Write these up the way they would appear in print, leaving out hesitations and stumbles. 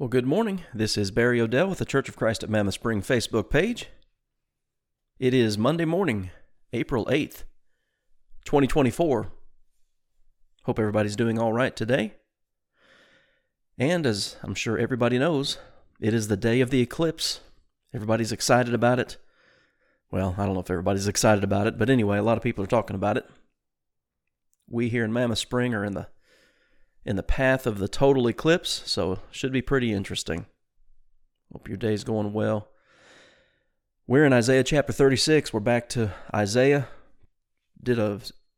Well, good morning. This is Barry Odell with the Church of Christ at Mammoth Spring Facebook page. It is Monday morning, April 8th, 2024. Hope everybody's doing all right today. And as I'm sure everybody knows, it is the day of the eclipse. Everybody's excited about it. Well, I don't know if everybody's excited about it, but anyway, a lot of people are talking about it. We here in Mammoth Spring are in the path of the total eclipse, so it should be pretty interesting. Hope your day's going well. We're in Isaiah chapter 36. We're back to Isaiah. Did a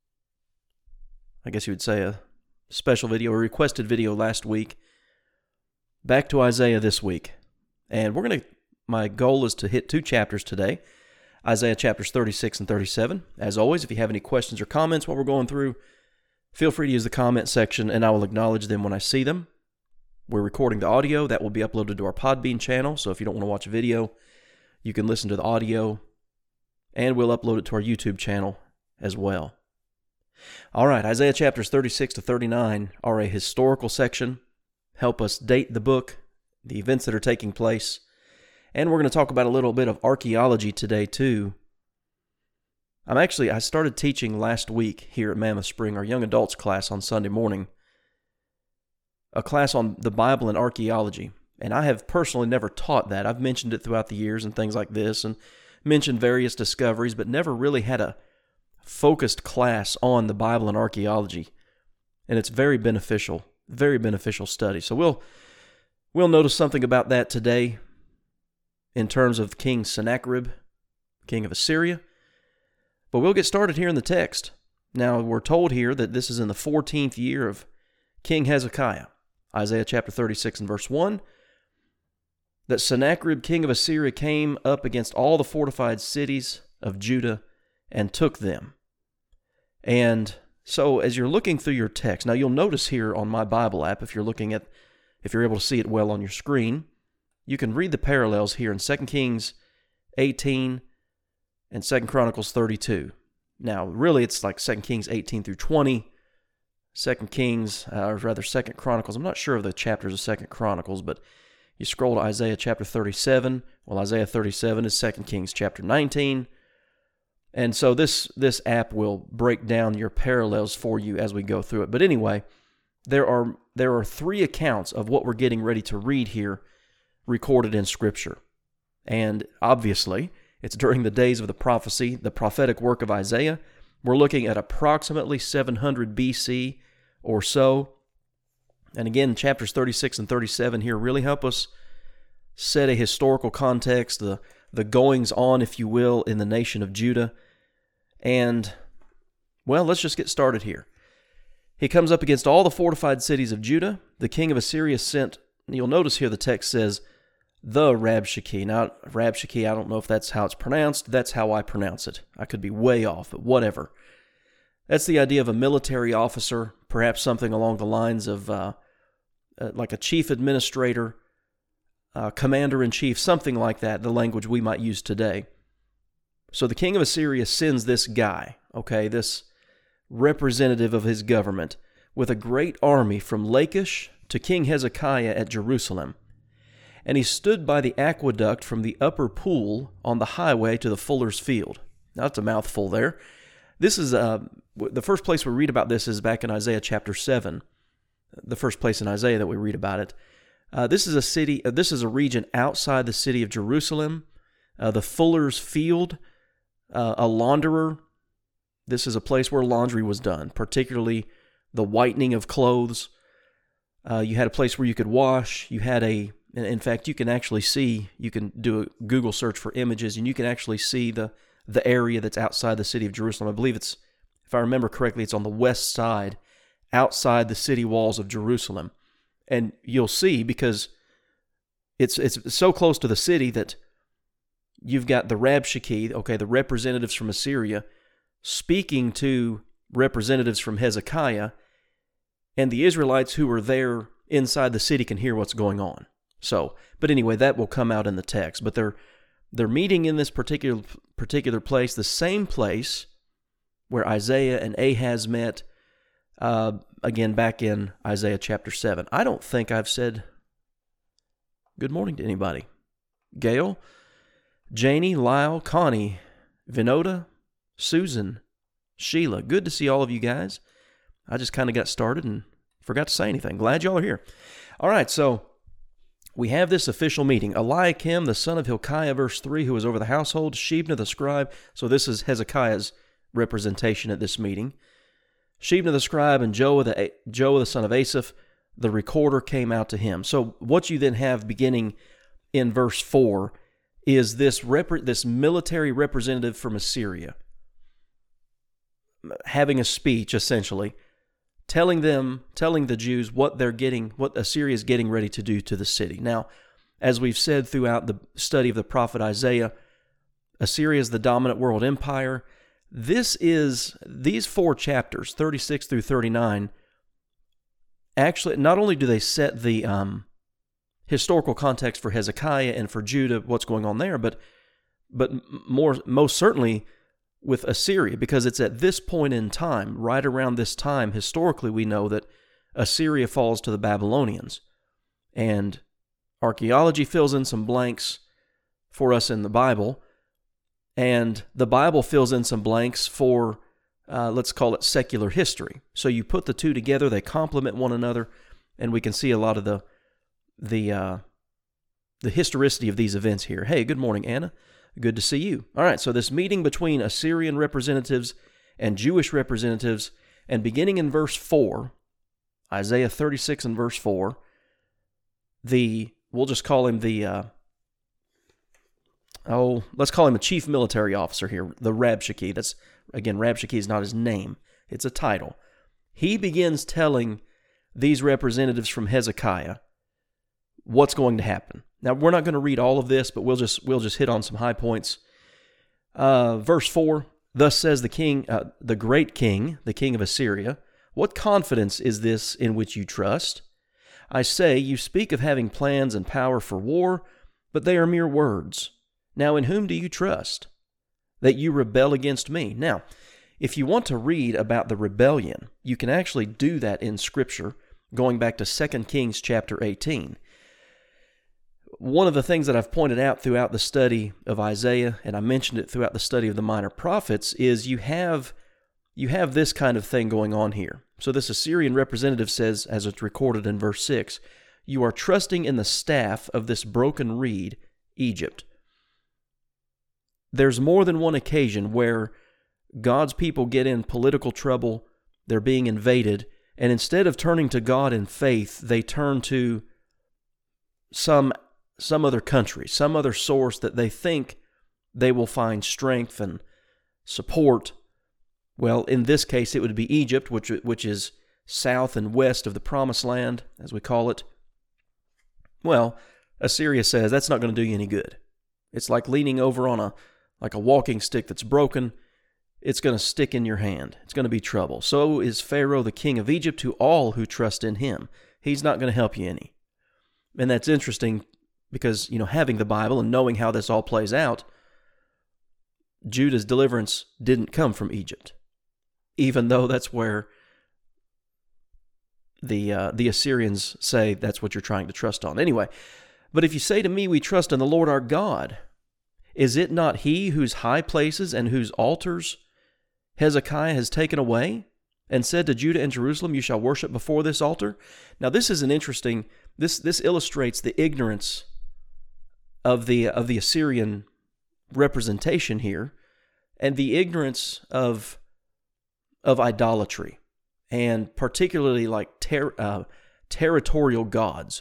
special video, a requested video last week. Back to Isaiah this week. And my goal is to hit 2 chapters today. Isaiah chapters 36 and 37. As always, if you have any questions or comments while we're going through, feel free to use the comment section, and I will acknowledge them when I see them. We're recording the audio. That will be uploaded to our Podbean channel, so if you don't want to watch a video, you can listen to the audio, and we'll upload it to our YouTube channel as well. All right, Isaiah chapters 36 to 39 are a historical section. Help us date the book, the events that are taking place, and we're going to talk about a little bit of archaeology today, too. I started teaching last week here at Mammoth Spring, our young adults class on Sunday morning, a class on the Bible and archaeology. And I have personally never taught that. I've mentioned it throughout the years and things like this, and mentioned various discoveries, but never really had a focused class on the Bible and archaeology. And it's very beneficial study. So we'll notice something about that today in terms of King Sennacherib, king of Assyria. But we'll get started here in the text. Now, we're told here that this is in the 14th year of King Hezekiah. Isaiah chapter 36 and verse 1, that Sennacherib, king of Assyria, came up against all the fortified cities of Judah and took them. And so, as you're looking through your text, now you'll notice here on my Bible app, if you're able to see it well on your screen, you can read the parallels here in 2 Kings 18 and 2 Chronicles 32. Now, really, it's like 2 Kings 18 through 20, 2 Chronicles. I'm not sure of the chapters of 2 Chronicles, but you scroll to Isaiah chapter 37. Well, Isaiah 37 is 2 Kings chapter 19. And so this app will break down your parallels for you as we go through it. But anyway, there are 3 accounts of what we're getting ready to read here recorded in Scripture. And obviously, it's during the days of the prophecy, the prophetic work of Isaiah. We're looking at approximately 700 BC or so. And again, chapters 36 and 37 here really help us set a historical context, the goings-on, if you will, in the nation of Judah. And, well, let's just get started here. He comes up against all the fortified cities of Judah. The king of Assyria sent, you'll notice here the text says, the Rabshakeh. Now, Rabshakeh, I don't know if that's how it's pronounced. That's how I pronounce it. I could be way off, but whatever. That's the idea of a military officer, perhaps something along the lines of like a chief administrator, commander-in-chief, something like that, the language we might use today. So the king of Assyria sends this guy, this representative of his government, with a great army from Lachish to King Hezekiah at Jerusalem. And he stood by the aqueduct from the upper pool on the highway to the fuller's field. Now, that's a mouthful there. This is the first place we read about this is back in Isaiah chapter 7, the first place in Isaiah that we read about it. This is a city. This is a region outside the city of Jerusalem. The fuller's field, a launderer. This is a place where laundry was done, particularly the whitening of clothes. You had a place where you could wash. You had in fact, you can do a Google search for images, and you can actually see the area that's outside the city of Jerusalem. I believe if I remember correctly, it's on the west side, outside the city walls of Jerusalem. And you'll see, because it's so close to the city that you've got the Rabshakeh, the representatives from Assyria, speaking to representatives from Hezekiah, and the Israelites who are there inside the city can hear what's going on. So, but anyway, that will come out in the text. But they're meeting in this particular place, the same place where Isaiah and Ahaz met, again back in Isaiah chapter 7. I don't think I've said Good morning to anybody. Gail, Janie, Lyle, Connie, Vinoda, Susan, Sheila. Good to see all of you guys. I just kind of got started and forgot to say anything. Glad y'all are here. All right, so we have this official meeting. Eliakim, the son of Hilkiah, verse 3, who was over the household, Shebna the scribe. So this is Hezekiah's representation at this meeting. Shebna the scribe and Joah the son of Asaph, the recorder, came out to him. So what you then have beginning in verse 4 is this military representative from Assyria having a speech, essentially, telling the Jews what Assyria is getting ready to do to the city. Now, as we've said throughout the study of the prophet Isaiah, Assyria is the dominant world empire. These 4 chapters, 36 through 39, actually, not only do they set the historical context for Hezekiah and for Judah, what's going on there, but most certainly with Assyria, because it's at this point in time, right around this time, historically we know that Assyria falls to the Babylonians. And archaeology fills in some blanks for us in the Bible, and the Bible fills in some blanks for, let's call it secular history. So you put the two together, they complement one another, and we can see a lot of the historicity of these events here. Hey, good morning, Anna. Good to see you. All right, so this meeting between Assyrian representatives and Jewish representatives, and beginning in verse 4, Isaiah 36 and verse 4, we'll just call him let's call him a chief military officer here, the Rabshakeh. Rabshakeh is not his name, it's a title. He begins telling these representatives from Hezekiah what's going to happen. Now, we're not going to read all of this, but we'll just hit on some high points. Verse 4, thus says the king, the great king, the king of Assyria, what confidence is this in which you trust? I say, you speak of having plans and power for war, but they are mere words. Now, in whom do you trust? That you rebel against me. Now, if you want to read about the rebellion, you can actually do that in Scripture, going back to 2 Kings chapter 18. One of the things that I've pointed out throughout the study of Isaiah, and I mentioned it throughout the study of the minor prophets, is you have this kind of thing going on here. So this Assyrian representative says, as it's recorded in verse 6, you are trusting in the staff of this broken reed, Egypt. There's more than one occasion where God's people get in political trouble, they're being invaded, and instead of turning to God in faith, they turn to some other country, some other source that they think they will find strength and support. Well, in this case, it would be Egypt, which is south and west of the Promised Land, as we call it. Well, Assyria says that's not going to do you any good. It's like leaning over on a walking stick that's broken. It's going to stick in your hand. It's going to be trouble. So is Pharaoh, the king of Egypt, to all who trust in him. He's not going to help you any. And that's interesting because, having the Bible and knowing how this all plays out, Judah's deliverance didn't come from Egypt, even though that's where the Assyrians say that's what you're trying to trust on. Anyway, but if you say to me, we trust in the Lord our God, is it not he whose high places and whose altars Hezekiah has taken away and said to Judah and Jerusalem, you shall worship before this altar? Now this is an interesting, this illustrates the ignorance of the Assyrian representation here, and the ignorance of idolatry, and particularly like territorial gods.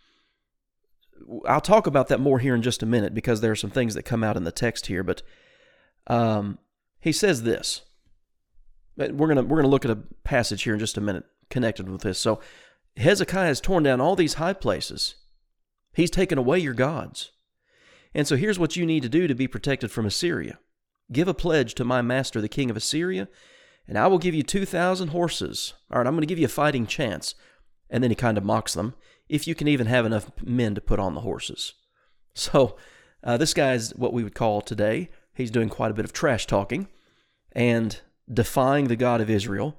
I'll talk about that more here in just a minute because there are some things that come out in the text here. But he says this. We're gonna look at a passage here in just a minute connected with this. So Hezekiah has torn down all these high places. He's taken away your gods. And so here's what you need to do to be protected from Assyria. Give a pledge to my master, the king of Assyria, and I will give you 2,000 horses. All right, I'm going to give you a fighting chance. And then he kind of mocks them, if you can even have enough men to put on the horses. So this guy's what we would call today, he's doing quite a bit of trash talking and defying the God of Israel.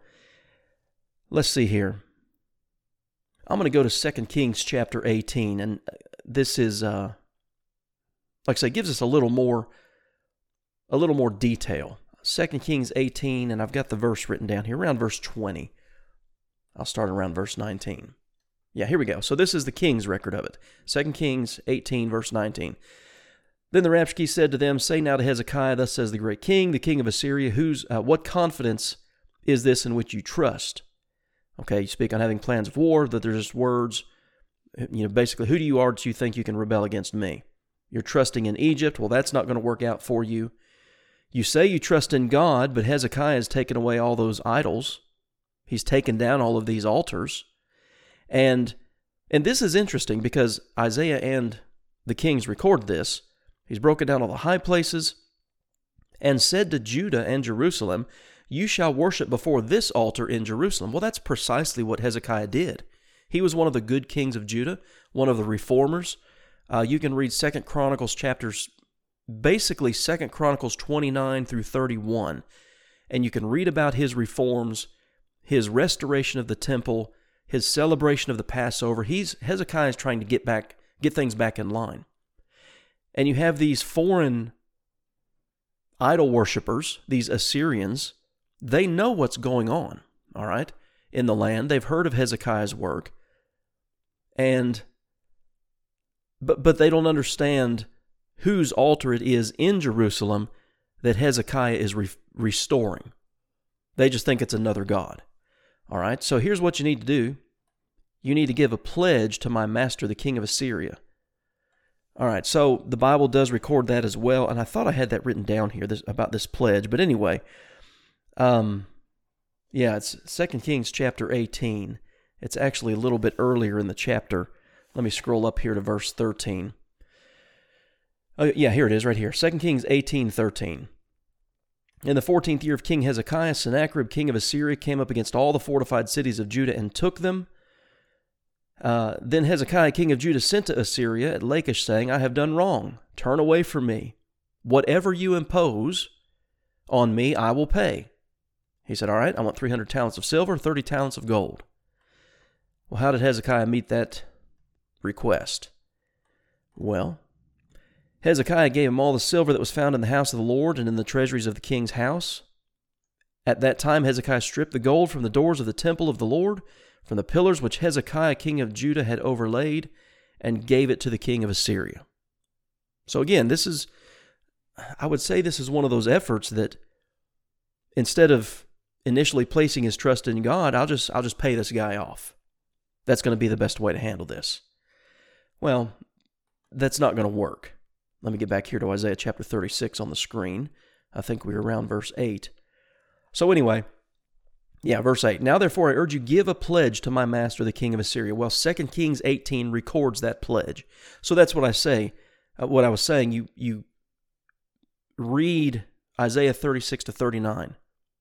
Let's see here. I'm going to go to 2 Kings chapter 18, and this is, like I say, gives us a little more detail. 2 Kings 18, and I've got the verse written down here, around verse 20. I'll start around verse 19. Yeah, here we go. So this is the king's record of it. 2 Kings 18, verse 19. Then the Rabshakeh said to them, "Say now to Hezekiah, thus says the great king, the king of Assyria, what confidence is this in which you trust?" Okay, you speak on having plans of war, that they're just words. Basically, who do you think you can rebel against me? You're trusting in Egypt. Well, that's not going to work out for you. You say you trust in God, but Hezekiah has taken away all those idols. He's taken down all of these altars. And this is interesting because Isaiah and the kings record this. He's broken down all the high places and said to Judah and Jerusalem, "You shall worship before this altar in Jerusalem." Well, that's precisely what Hezekiah did. He was one of the good kings of Judah, one of the reformers. You can read 2 Chronicles basically 2 Chronicles 29 through 31, and you can read about his reforms, his restoration of the temple, his celebration of the Passover. Hezekiah is trying to get things back in line. And you have these foreign idol worshipers, these Assyrians. They know what's going on, all right, in the land. They've heard of Hezekiah's work, but they don't understand whose altar it is in Jerusalem that Hezekiah is restoring. They just think it's another god. All right, so here's what you need to do. You need to give a pledge to my master, the king of Assyria. All right, so the Bible does record that as well, and I thought I had that written down here about this pledge. But anyway, it's 2 Kings chapter 18. It's actually a little bit earlier in the chapter. Let me scroll up here to verse 13. Here it is right here. 2 Kings 18:13. In the 14th year of King Hezekiah, Sennacherib, king of Assyria, came up against all the fortified cities of Judah and took them. Then Hezekiah, king of Judah, sent to Assyria at Lachish, saying, "I have done wrong. Turn away from me. Whatever you impose on me, I will pay." He said, "All right, I want 300 talents of silver, 30 talents of gold." Well, how did Hezekiah meet that request? Well, Hezekiah gave him all the silver that was found in the house of the Lord and in the treasuries of the king's house. At that time Hezekiah stripped the gold from the doors of the temple of the Lord, from the pillars which Hezekiah king of Judah had overlaid, and gave it to the king of Assyria. So again, I would say this is one of those efforts that instead of initially placing his trust in God, I'll just pay this guy off. That's going to be the best way to handle this. Well, that's not going to work. Let me get back here to Isaiah chapter 36 on the screen. I think we were around verse 8. So anyway, verse 8. "Now therefore I urge you, give a pledge to my master, the king of Assyria." Well, 2 Kings 18 records that pledge. So that's what I say. What I was saying, you read Isaiah 36 to 39.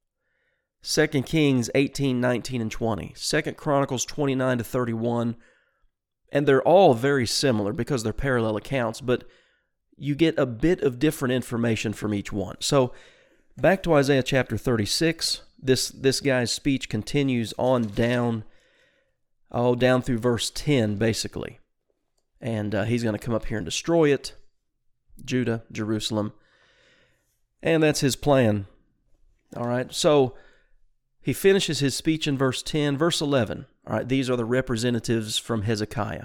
2 Kings 18, 19, and 20. 2 Chronicles 29 to 31. And they're all very similar because they're parallel accounts, but you get a bit of different information from each one. So back to Isaiah chapter 36. This guy's speech continues on down through verse 10, basically. And he's going to come up here and destroy it, Judah, Jerusalem. And that's his plan. All right, so he finishes his speech in verse 10. Verse 11, all right, these are the representatives from Hezekiah.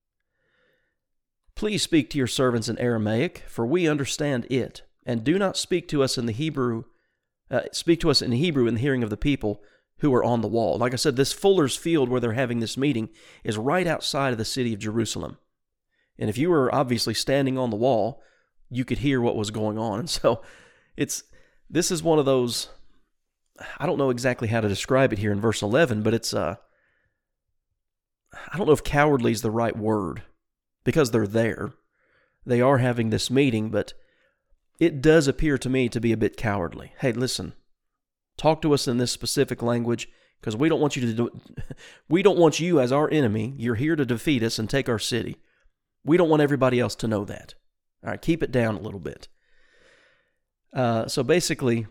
"Please speak to your servants in Aramaic, for we understand it, and do not speak to us in the Hebrew. Speak to us in Hebrew in the hearing of the people who are on the wall." Like I said, this Fuller's Field where they're having this meeting is right outside of the city of Jerusalem. And if you were obviously standing on the wall, you could hear what was going on. And so this is one of those, I don't know exactly how to describe it here in verse 11, but it's, I don't know if cowardly is the right word, because they're there. They are having this meeting, but it does appear to me to be a bit cowardly. Hey, listen, talk to us in this specific language, because we don't want you as our enemy. You're here to defeat us and take our city. We don't want everybody else to know that. All right, keep it down a little bit. So basically,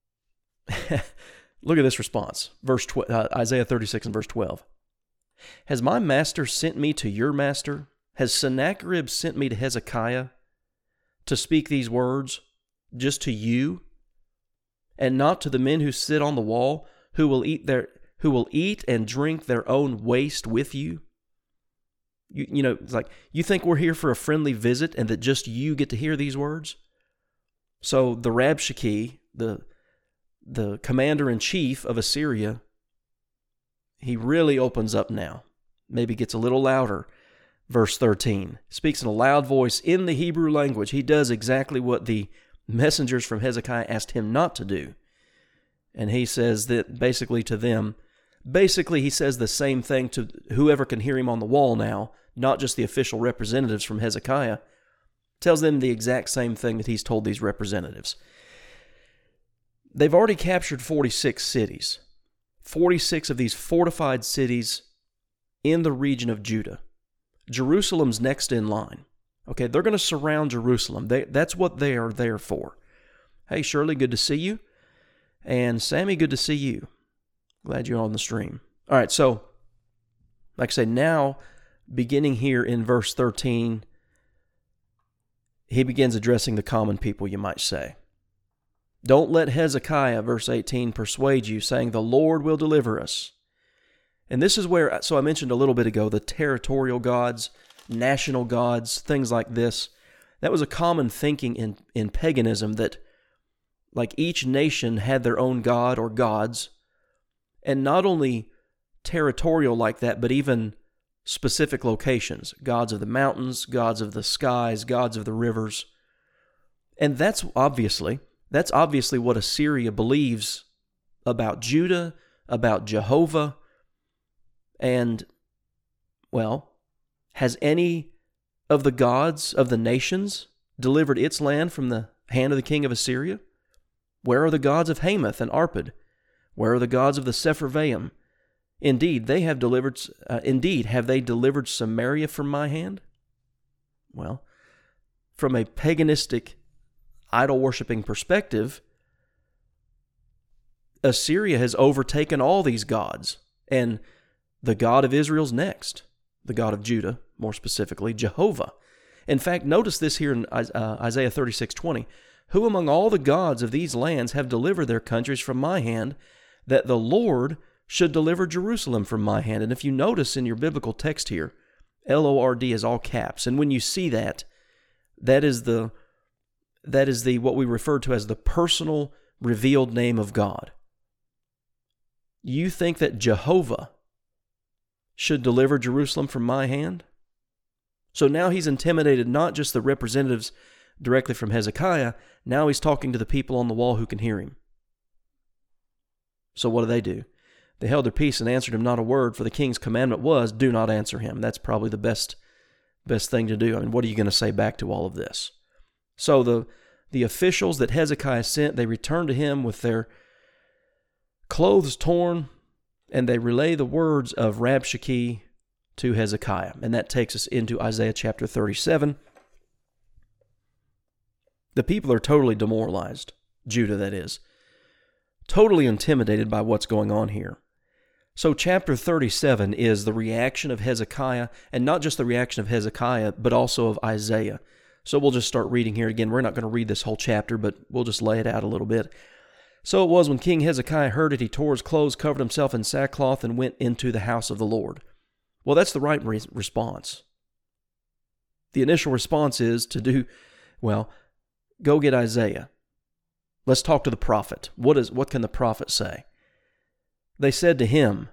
look at this response. Isaiah 36 and verse 12. "Has my master sent me to your master? has Sennacherib sent me to Hezekiah to speak these words just to you, and not to the men who sit on the wall, who will eat and drink their own waste with you? You know, it's like, you think we're here for a friendly visit and that just you get to hear these words? So the Rabshakeh, the commander-in-chief of Assyria, he really opens up now. Maybe gets a little louder. Verse 13, speaks in a loud voice in the Hebrew language. He does exactly what the messengers from Hezekiah asked him not to do. And he says that basically to them, he says the same thing to whoever can hear him on the wall now, not just the official representatives from Hezekiah. Tells them the exact same thing that he's told these representatives. They've already captured 46 cities. 46 of these fortified cities in the region of Judah. Jerusalem's next in line. Okay, they're going to surround Jerusalem. That's what they are there for. Hey, Shirley, good to see you. And Sammy, good to see you. Glad you're on the stream. All right, so, like I say, now, beginning here in verse 13, he begins addressing the common people, you might say. Don't let Hezekiah, verse 18, persuade you, saying, the Lord will deliver us. And this is where, so I mentioned a little bit ago, the territorial gods, national gods, things like this. That was a common thinking in paganism, that like each nation had their own god or gods, and not only territorial like that, but even specific locations. Gods of the mountains, gods of the skies, gods of the rivers. And that's obviously what Assyria believes about Judah, about Jehovah. And, well, has any of the gods of the nations delivered its land from the hand of the king of Assyria? Where are the gods of Hamath and Arpad? Where are the gods of the Sepharvaim? Indeed, have they delivered Samaria from my hand? Well, from a paganistic, idol-worshipping perspective, Assyria has overtaken all these gods, and the God of Israel's next, the God of Judah, more specifically, Jehovah. In fact, notice this here in Isaiah 36:20. Who among all the gods of these lands have delivered their countries from my hand, that the Lord should deliver Jerusalem from my hand? And if you notice in your biblical text here, L-O-R-D is all caps. And when you see that, that is the what we refer to as the personal revealed name of God. You think that Jehovah should deliver Jerusalem from my hand? So now he's intimidated not just the representatives directly from Hezekiah, now he's talking to the people on the wall who can hear him. So what do? They held their peace and answered him not a word, for the king's commandment was, do not answer him. That's probably the best thing to do. I mean, what are you going to say back to all of this? So the officials that Hezekiah sent, they returned to him with their clothes torn, and they relay the words of Rabshakeh to Hezekiah. And that takes us into Isaiah chapter 37. The people are totally demoralized, Judah that is, totally intimidated by what's going on here. So chapter 37 is the reaction of Hezekiah, and not just the reaction of Hezekiah, but also of Isaiah. So we'll just start reading here again. We're not going to read this whole chapter, but we'll just lay it out a little bit. So it was when King Hezekiah heard it, he tore his clothes, covered himself in sackcloth, and went into the house of the Lord. Well, that's the right response. The initial response is to go get Isaiah. Let's talk to the prophet. What can the prophet say? They said to him,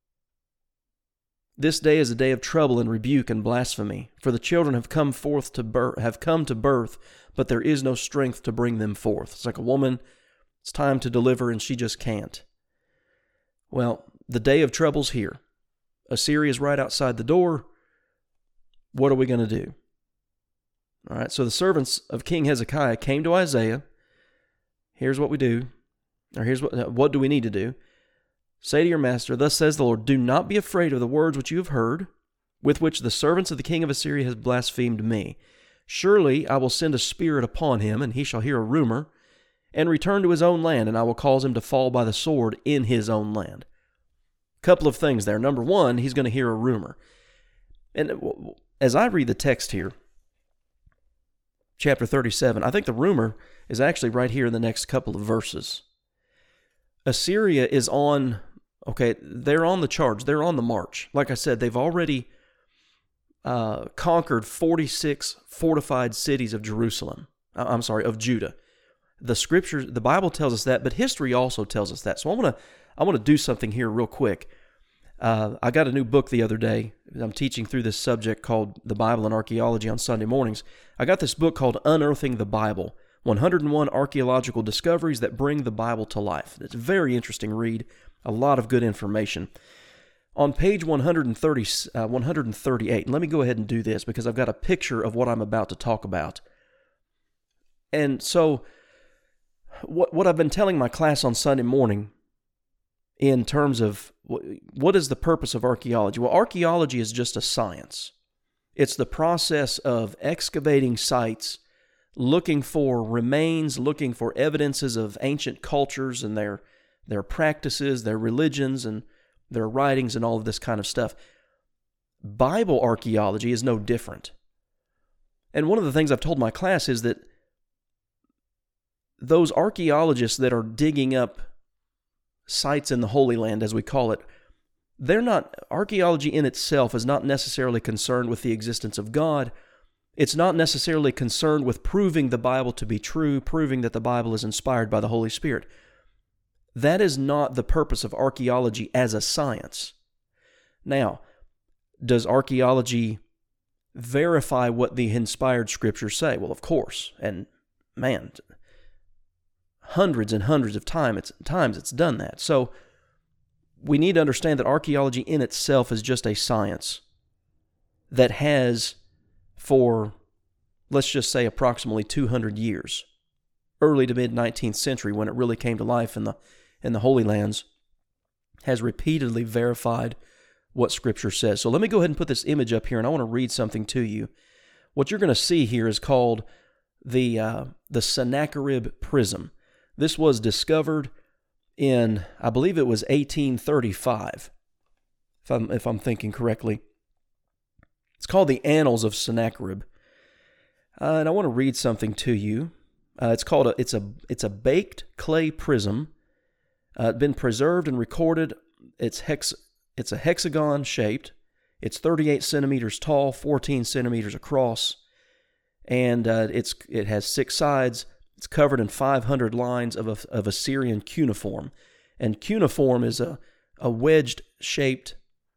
this day is a day of trouble and rebuke and blasphemy, for the children have come to birth, but there is no strength to bring them forth. It's like a woman, it's time to deliver, and she just can't. Well, the day of trouble's here. Assyria is right outside the door. What are we going to do? All right, so the servants of King Hezekiah came to Isaiah. Here's what we do, or what do we need to do? Say to your master, thus says the Lord, do not be afraid of the words which you have heard, with which the servants of the king of Assyria has blasphemed me. Surely I will send a spirit upon him, and he shall hear a rumor, and return to his own land, and I will cause him to fall by the sword in his own land. Couple of things there. Number one, he's going to hear a rumor. And as I read the text here, chapter 37, I think the rumor is actually right here in the next couple of verses. Assyria is on, they're on the charge. They're on the march. Like I said, they've already conquered 46 fortified cities of of Judah. The scriptures, the Bible tells us that, but history also tells us that. So I want to do something here real quick. I got a new book the other day. I'm teaching through this subject called The Bible and Archaeology on Sunday mornings. I got this book called Unearthing the Bible, 101 Archaeological Discoveries That Bring the Bible to Life. It's a very interesting read, a lot of good information. On page 138, let me go ahead and do this because I've got a picture of what I'm about to talk about. And so, what I've been telling my class on Sunday morning in terms of what is the purpose of archaeology? Well, archaeology is just a science. It's the process of excavating sites, looking for remains, looking for evidences of ancient cultures and their practices, their religions, and their writings, and all of this kind of stuff. Bible archaeology is no different. And one of the things I've told my class is that those archaeologists that are digging up sites in the Holy Land, as we call it, archaeology in itself is not necessarily concerned with the existence of God. It's not necessarily concerned with proving the Bible to be true, proving that the Bible is inspired by the Holy Spirit. That is not the purpose of archaeology as a science. Now, does archaeology verify what the inspired scriptures say? Well, of course. And man, hundreds and hundreds of times it's done that. So we need to understand that archaeology in itself is just a science that has, for, let's just say, approximately 200 years, early to mid-19th century, when it really came to life in the Holy Lands, has repeatedly verified what Scripture says. So let me go ahead and put this image up here, and I want to read something to you. What you're going to see here is called the Sennacherib Prism. This was discovered in, I believe it was 1835, if I'm thinking correctly. It's called the Annals of Sennacherib, and I want to read something to you. It's a baked clay prism. Been preserved and recorded. It's a hexagon shaped. It's 38 centimeters tall, 14 centimeters across, and it has 6 sides. It's covered in 500 lines of Assyrian cuneiform. And cuneiform is a wedged-shaped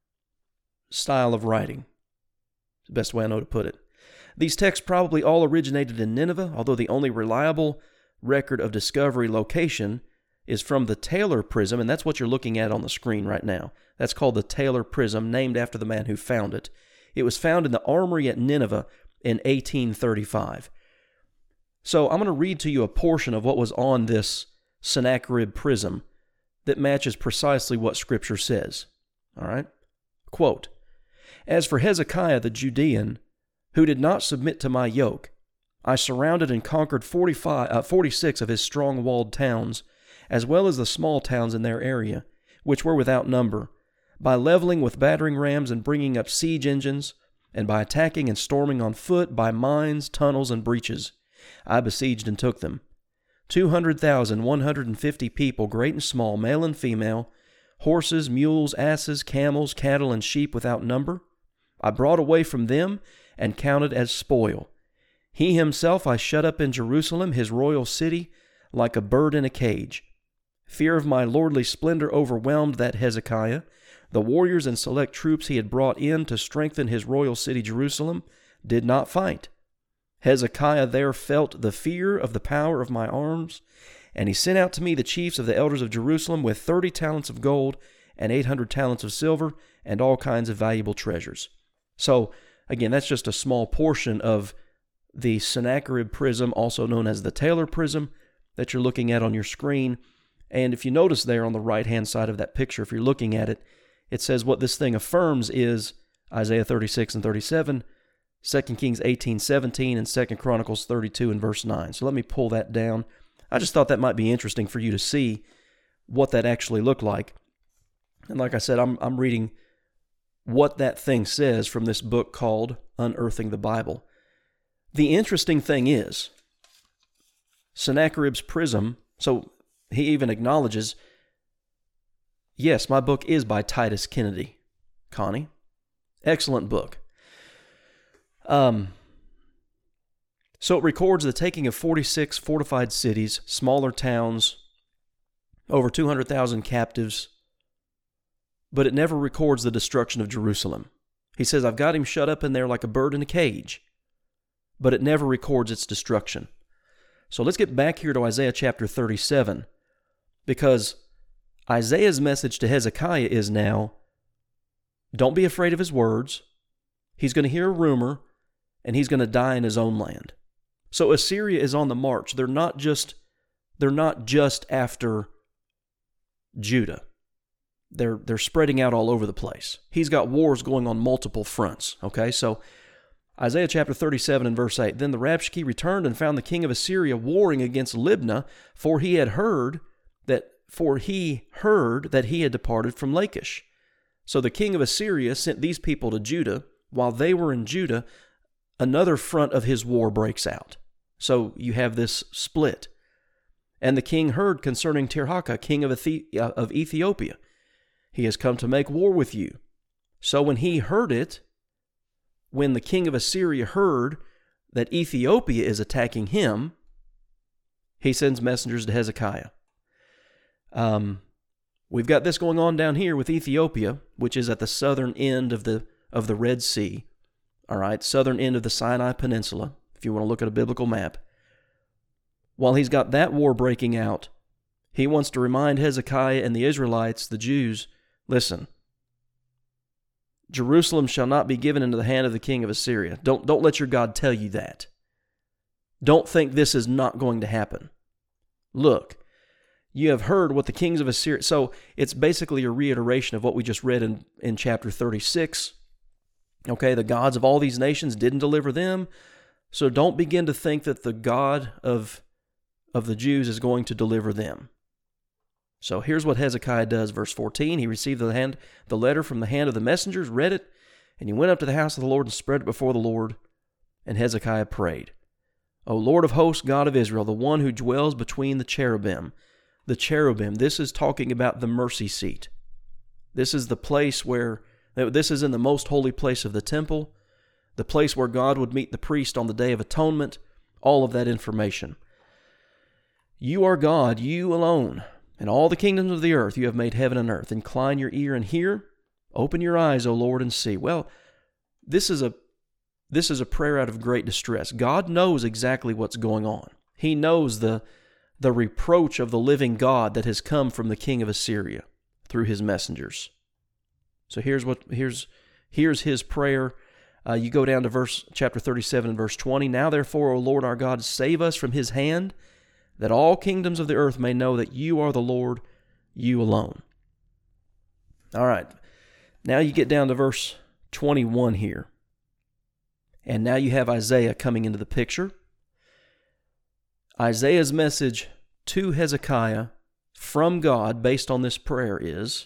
style of writing. It's the best way I know to put it. These texts probably all originated in Nineveh, although the only reliable record of discovery location is from the Taylor Prism, and that's what you're looking at on the screen right now. That's called the Taylor Prism, named after the man who found it. It was found in the armory at Nineveh in 1835. So I'm going to read to you a portion of what was on this Sennacherib prism that matches precisely what Scripture says. All right? Quote, "As for Hezekiah the Judean, who did not submit to my yoke, I surrounded and conquered 46 of his strong-walled towns, as well as the small towns in their area, which were without number, by leveling with battering rams and bringing up siege engines, and by attacking and storming on foot, by mines, tunnels, and breaches. I besieged and took them. 200,150 people, great and small, male and female, horses, mules, asses, camels, cattle, and sheep without number, I brought away from them and counted as spoil. He himself I shut up in Jerusalem, his royal city, like a bird in a cage. Fear of my lordly splendor overwhelmed that Hezekiah. The warriors and select troops he had brought in to strengthen his royal city Jerusalem did not fight. Hezekiah there felt the fear of the power of my arms, and he sent out to me the chiefs of the elders of Jerusalem with 30 talents of gold and 800 talents of silver and all kinds of valuable treasures." So, again, that's just a small portion of the Sennacherib prism, also known as the Taylor prism, that you're looking at on your screen. And if you notice there on the right-hand side of that picture, if you're looking at it, it says what this thing affirms is Isaiah 36 and 37, 2 Kings 18:17, and 2 Chronicles 32 and verse 9. So let me pull that down. I just thought that might be interesting for you to see what that actually looked like. And like I said, I'm reading what that thing says from this book called Unearthing the Bible. The interesting thing is, Sennacherib's prism, so he even acknowledges, yes, my book is by Titus Kennedy, Connie. Excellent book. So it records the taking of 46 fortified cities, smaller towns, over 200,000 captives, but it never records the destruction of Jerusalem. He says, I've got him shut up in there like a bird in a cage, but it never records its destruction. So let's get back here to Isaiah chapter 37, because Isaiah's message to Hezekiah is now, don't be afraid of his words. He's going to hear a rumor, and he's going to die in his own land. So Assyria is on the march. They're not just after Judah. They're spreading out all over the place. He's got wars going on multiple fronts. Okay, so Isaiah chapter 37 and verse 8. Then the Rabshakeh returned and found the king of Assyria warring against Libnah, for he heard that he had departed from Lachish. So the king of Assyria sent these people to Judah. While they were in Judah, another front of his war breaks out. So you have this split. And the king heard concerning Tirhakah, king of Ethiopia. He has come to make war with you. So when he heard it, when the king of Assyria heard that Ethiopia is attacking him, he sends messengers to Hezekiah. We've got this going on down here with Ethiopia, which is at the southern end of the Red Sea. All right, southern end of the Sinai Peninsula, if you want to look at a biblical map. While he's got that war breaking out, he wants to remind Hezekiah and the Israelites, the Jews, listen, Jerusalem shall not be given into the hand of the king of Assyria. Don't let your God tell you that. Don't think this is not going to happen. Look, you have heard what the kings of Assyria... So it's basically a reiteration of what we just read in chapter 36. Okay, the gods of all these nations didn't deliver them. So don't begin to think that the God of the Jews is going to deliver them. So here's what Hezekiah does, verse 14. He received the letter from the hand of the messengers, read it, and he went up to the house of the Lord and spread it before the Lord. And Hezekiah prayed, O Lord of hosts, God of Israel, the one who dwells between the cherubim. The cherubim, this is talking about the mercy seat. This is the place where, this is in the most holy place of the temple, the place where God would meet the priest on the Day of Atonement, all of that information. You are God, you alone, and all the kingdoms of the earth. You have made heaven and earth. Incline your ear and hear. Open your eyes, O Lord, and see. Well, this is a prayer out of great distress. God knows exactly what's going on. He knows the reproach of the living God that has come from the king of Assyria through his messengers. So here's his prayer. You go down to chapter 37 and verse 20. Now therefore, O Lord our God, save us from his hand, that all kingdoms of the earth may know that you are the Lord, you alone. All right. Now you get down to verse 21 here. And now you have Isaiah coming into the picture. Isaiah's message to Hezekiah from God based on this prayer is,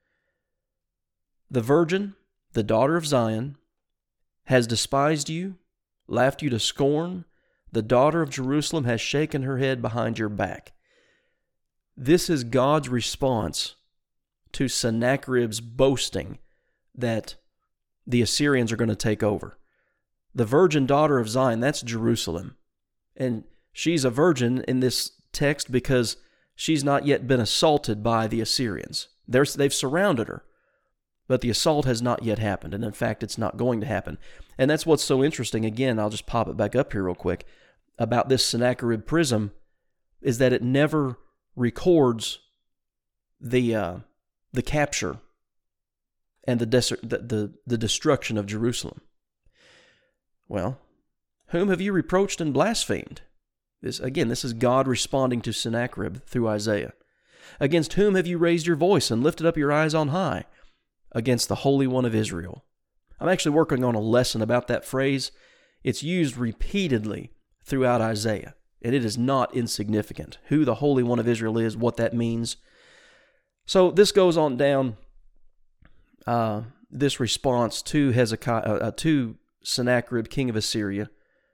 the virgin, the daughter of Zion, has despised you, laughed you to scorn. The daughter of Jerusalem has shaken her head behind your back. This is God's response to Sennacherib's boasting that the Assyrians are going to take over. The virgin daughter of Zion, that's Jerusalem. And she's a virgin in this text because she's not yet been assaulted by the Assyrians. They've surrounded her, but the assault has not yet happened. And in fact, it's not going to happen. And that's what's so interesting. Again, I'll just pop it back up here real quick. About this Sennacherib prism is that it never records the capture and the destruction of Jerusalem. Well, whom have you reproached and blasphemed? This is God responding to Sennacherib through Isaiah. Against whom have you raised your voice and lifted up your eyes on high? Against the Holy One of Israel. I'm actually working on a lesson about that phrase. It's used repeatedly throughout Isaiah, and it is not insignificant. Who the Holy One of Israel is, what that means. So this goes on down. this response to Hezekiah, to Sennacherib, king of Assyria.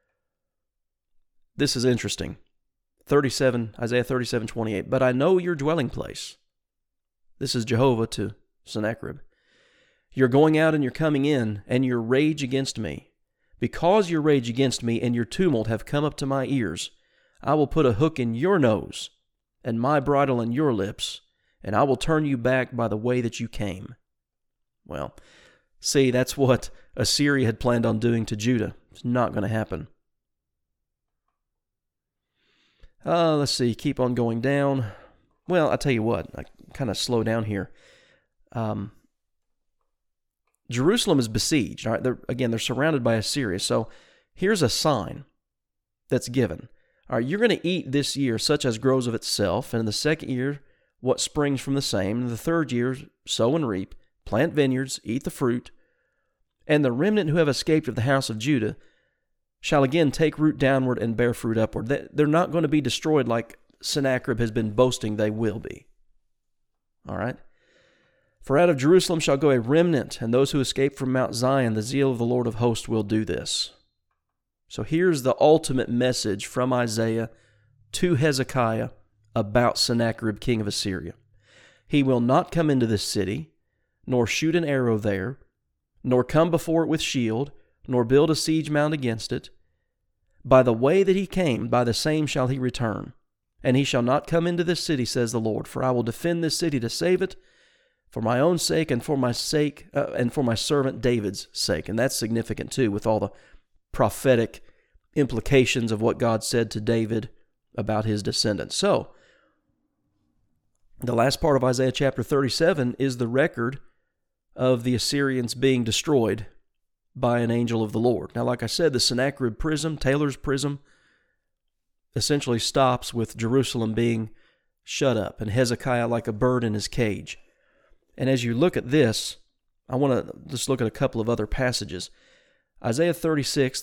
This is interesting. Isaiah 37:28. But I know your dwelling place. This is Jehovah to Sennacherib. You're going out and you're coming in, and your rage against me. Because your rage against me and your tumult have come up to my ears, I will put a hook in your nose, and my bridle in your lips, and I will turn you back by the way that you came. Well, see, that's what Assyria had planned on doing to Judah. It's not going to happen. Let's see, keep on going down. Well, I tell you what, I kind of slow down here. Jerusalem is besieged. All right, they're surrounded by Assyria. So here's a sign that's given. All right, you're going to eat this year such as grows of itself, and in the second year what springs from the same, and in the third year sow and reap, plant vineyards, eat the fruit, and the remnant who have escaped of the house of Judah shall again take root downward and bear fruit upward. They're not going to be destroyed like Sennacherib has been boasting they will be. All right? For out of Jerusalem shall go a remnant, and those who escape from Mount Zion, the zeal of the Lord of hosts will do this. So here's the ultimate message from Isaiah to Hezekiah about Sennacherib, king of Assyria. He will not come into this city, nor shoot an arrow there, nor come before it with shield, nor build a siege mound against it. By the way that he came, by the same shall he return. And he shall not come into this city, says the Lord, for I will defend this city to save it, for my own sake and for my servant David's sake. And that's significant too, with all the prophetic implications of what God said to David about his descendants. So, the last part of Isaiah chapter 37 is the record of the Assyrians being destroyed by an angel of the Lord. Now, like I said, the Sennacherib prism, Taylor's prism, essentially stops with Jerusalem being shut up and Hezekiah like a bird in his cage. And as you look at this, I want to just look at a couple of other passages. Isaiah 36,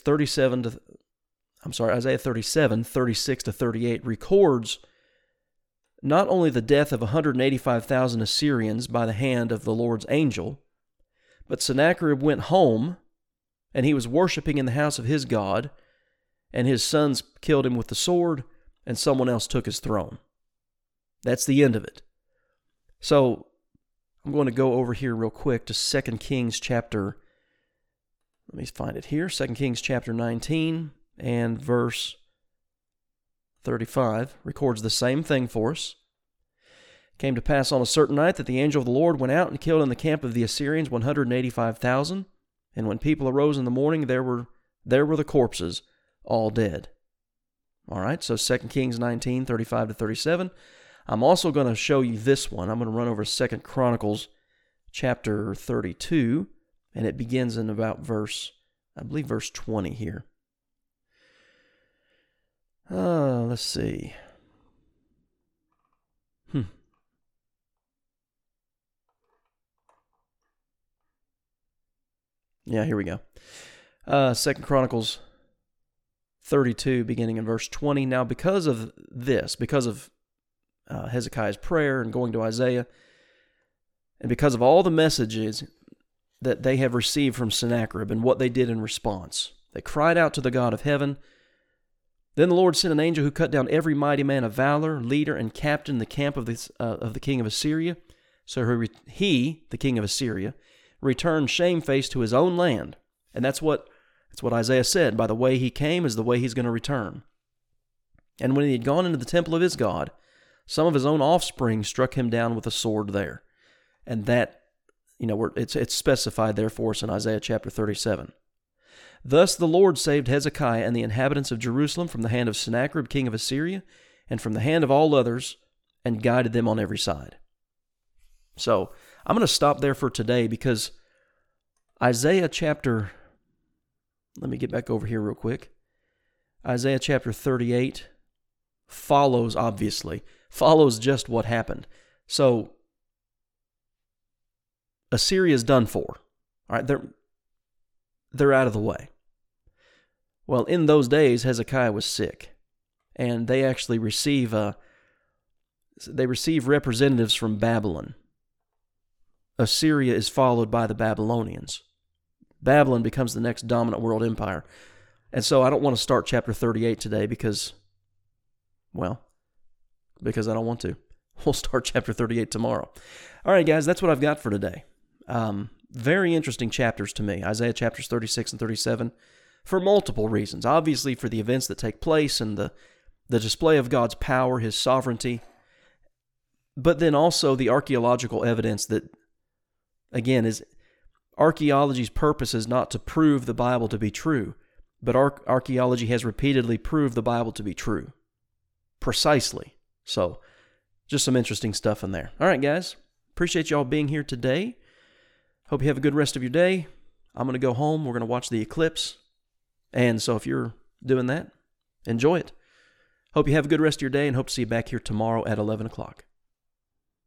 36 to 38 records not only the death of 185,000 Assyrians by the hand of the Lord's angel, but Sennacherib went home, and he was worshiping in the house of his God, and his sons killed him with the sword, and someone else took his throne. That's the end of it. So, I'm going to go over here real quick to 2 Kings chapter, let me find it here, 2 Kings chapter 19 and verse 35 records the same thing for us. It came to pass on a certain night that the angel of the Lord went out and killed in the camp of the Assyrians 185,000, and when people arose in the morning, there were the corpses, all dead. All right, so 2 Kings 19, 35 to 37. I'm also going to show you this one. I'm going to run over 2 Chronicles chapter 32, and it begins in about verse 20 here. Let's see. Yeah, here we go. 2 Chronicles 32, beginning in verse 20. Now, because of Hezekiah's prayer and going to Isaiah, and because of all the messages that they have received from Sennacherib and what they did in response, they cried out to the God of heaven. Then the Lord sent an angel who cut down every mighty man of valor, leader, and captain in the camp of the king of Assyria. So he, the king of Assyria, returned shamefaced to his own land. And that's what Isaiah said. By the way he came is the way he's going to return. And when he had gone into the temple of his God, some of his own offspring struck him down with a sword there. And that, it's specified there for us in Isaiah chapter 37. Thus the Lord saved Hezekiah and the inhabitants of Jerusalem from the hand of Sennacherib, king of Assyria, and from the hand of all others, and guided them on every side. So, I'm going to stop there for today because Isaiah chapter, let me get back over here real quick. Isaiah chapter 38 follows just what happened. So, Assyria's done for. All right, they're out of the way. Well, in those days, Hezekiah was sick, and they actually receive representatives from Babylon. Assyria is followed by the Babylonians. Babylon becomes the next dominant world empire. And so I don't want to start chapter 38 today because I don't want to. We'll start chapter 38 tomorrow. All right, guys, that's what I've got for today. Very interesting chapters to me, Isaiah chapters 36 and 37, for multiple reasons. Obviously, for the events that take place and the display of God's power, His sovereignty, but then also the archaeological evidence that, again, is archaeology's purpose is not to prove the Bible to be true, but archaeology has repeatedly proved the Bible to be true. Precisely. So, just some interesting stuff in there. All right, guys. Appreciate y'all being here today. Hope you have a good rest of your day. I'm going to go home. We're going to watch the eclipse. And so if you're doing that, enjoy it. Hope you have a good rest of your day and hope to see you back here tomorrow at 11 o'clock.